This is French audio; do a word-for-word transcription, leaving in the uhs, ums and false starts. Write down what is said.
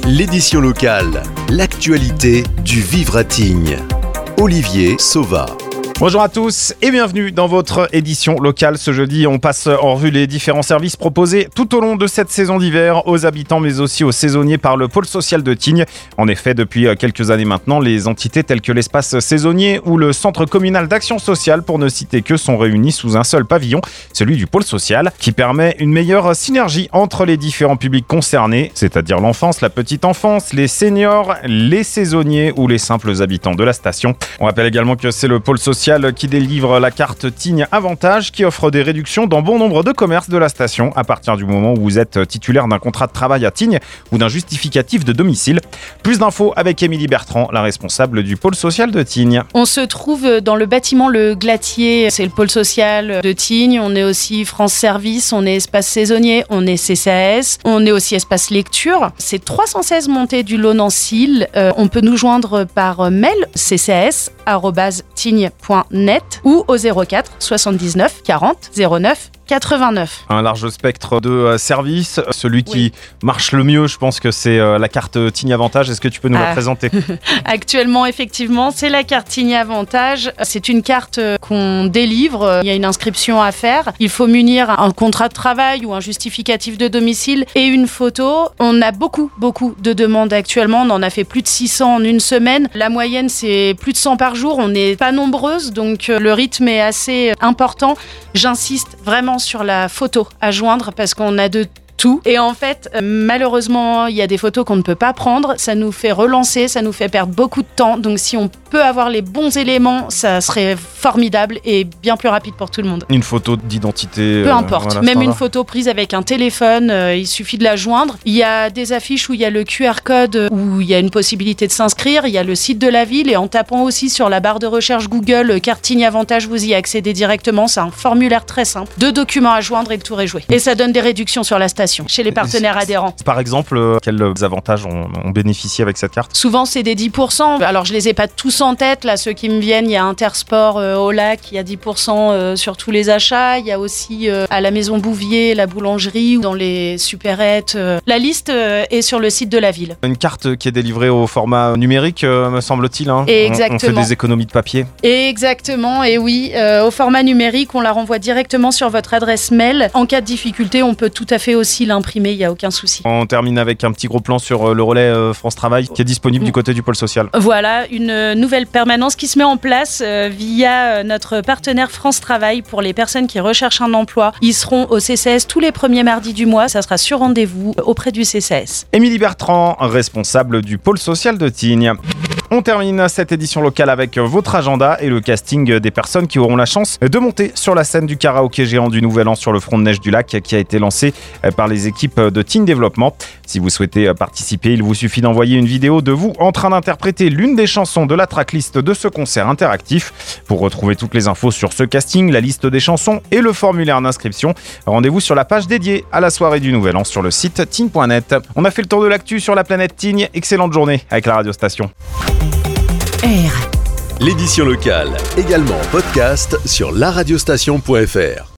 L'édition locale, l'actualité du vivre à Tignes. Olivier Sauva. Bonjour à tous et bienvenue dans votre édition locale. Ce jeudi, on passe en revue les différents services proposés tout au long de cette saison d'hiver aux habitants mais aussi aux saisonniers par le pôle social de Tignes. En effet, depuis quelques années maintenant, les entités telles que l'espace saisonnier ou le centre communal d'action sociale, pour ne citer que, sont réunies sous un seul pavillon, celui du pôle social, qui permet une meilleure synergie entre les différents publics concernés, c'est-à-dire l'enfance, la petite enfance, les seniors, les saisonniers ou les simples habitants de la station. On rappelle également que c'est le pôle social qui délivre la carte Tignes Avantage qui offre des réductions dans bon nombre de commerces de la station à partir du moment où vous êtes titulaire d'un contrat de travail à Tignes ou d'un justificatif de domicile. Plus d'infos avec Émilie Bertrand, la responsable du pôle social de Tignes. On se trouve dans le bâtiment Le Glatier, c'est le pôle social de Tignes. On est aussi France Service, on est espace saisonnier, on est C C A S, on est aussi espace lecture. C'est trois cent seize montée du Lonancil. Euh, on peut nous joindre par mail c c a s arobase tignes point net ou au zéro quatre soixante-dix-neuf quarante zéro neuf quatre-vingt-neuf. Un large spectre de euh, services. Celui qui Oui. marche le mieux, je pense que c'est euh, la carte Tignes Avantage. Est-ce que tu peux nous Ah. la présenter ? Actuellement, effectivement, c'est la carte Tignes Avantage. C'est une carte qu'on délivre. Il y a une inscription à faire. Il faut munir un contrat de travail ou un justificatif de domicile et une photo. On a beaucoup, beaucoup de demandes actuellement. On en a fait plus de six cents en une semaine. La moyenne, c'est plus de cent par jour. On n'est pas nombreuses, donc le rythme est assez important. J'insiste vraiment sur la photo à joindre parce qu'on a de tout. Et en fait, euh, malheureusement, il y a des photos qu'on ne peut pas prendre. Ça nous fait relancer, ça nous fait perdre beaucoup de temps. Donc si on peut avoir les bons éléments, ça serait formidable et bien plus rapide pour tout le monde. Une photo d'identité. Peu euh, importe, voilà, même une standard. photo prise avec un téléphone, euh, il suffit de la joindre. Il y a des affiches où il y a le Q R code, euh, où il y a une possibilité de s'inscrire. Il y a le site de la ville et en tapant aussi sur la barre de recherche Google euh, carte Tignes Avantage, vous y accédez directement. C'est un formulaire très simple. Deux documents à joindre et le tour est joué. Et ça donne des réductions sur la station chez les partenaires adhérents. Par exemple, euh, quels avantages on, on bénéficie avec cette carte ? Souvent, c'est des dix pour cent. Alors, je les ai pas tous en tête. Là, ceux qui me viennent, il y a Intersport euh, au lac, il y a dix pour cent euh, sur tous les achats. Il y a aussi euh, à la Maison Bouvier, la boulangerie, ou dans les supérettes. Euh. La liste euh, est sur le site de la ville. Une carte qui est délivrée au format numérique, euh, me semble-t-il. Hein. Et On- On, fait exactement. des économies de papier. Exactement, et oui, euh, au format numérique, on la renvoie directement sur votre adresse mail. En cas de difficulté, on peut tout à fait aussi l'imprimer, il n'y a aucun souci. On termine avec un petit gros plan sur euh, le relais euh, France Travail qui est disponible du côté du pôle social. Voilà, une euh, nouvelle permanence qui se met en place euh, via euh, notre partenaire France Travail pour les personnes qui recherchent un emploi. Ils seront au C C S tous les premiers mardis du mois. Ça sera sur rendez-vous auprès du C C S. Émilie Bertrand, responsable du pôle social de Tignes. On termine cette édition locale avec votre agenda et le casting des personnes qui auront la chance de monter sur la scène du karaoké géant du Nouvel An sur le front de neige du lac qui a été lancé par les équipes de Tignes Développement. Si vous souhaitez participer, il vous suffit d'envoyer une vidéo de vous en train d'interpréter l'une des chansons de la tracklist de ce concert interactif. Pour retrouver toutes les infos sur ce casting, la liste des chansons et le formulaire d'inscription, rendez-vous sur la page dédiée à la soirée du Nouvel An sur le site tignes point net. On a fait le tour de l'actu sur la planète Tignes. Excellente journée avec la radiostation. L'édition locale, également en podcast sur la radiostation point f r.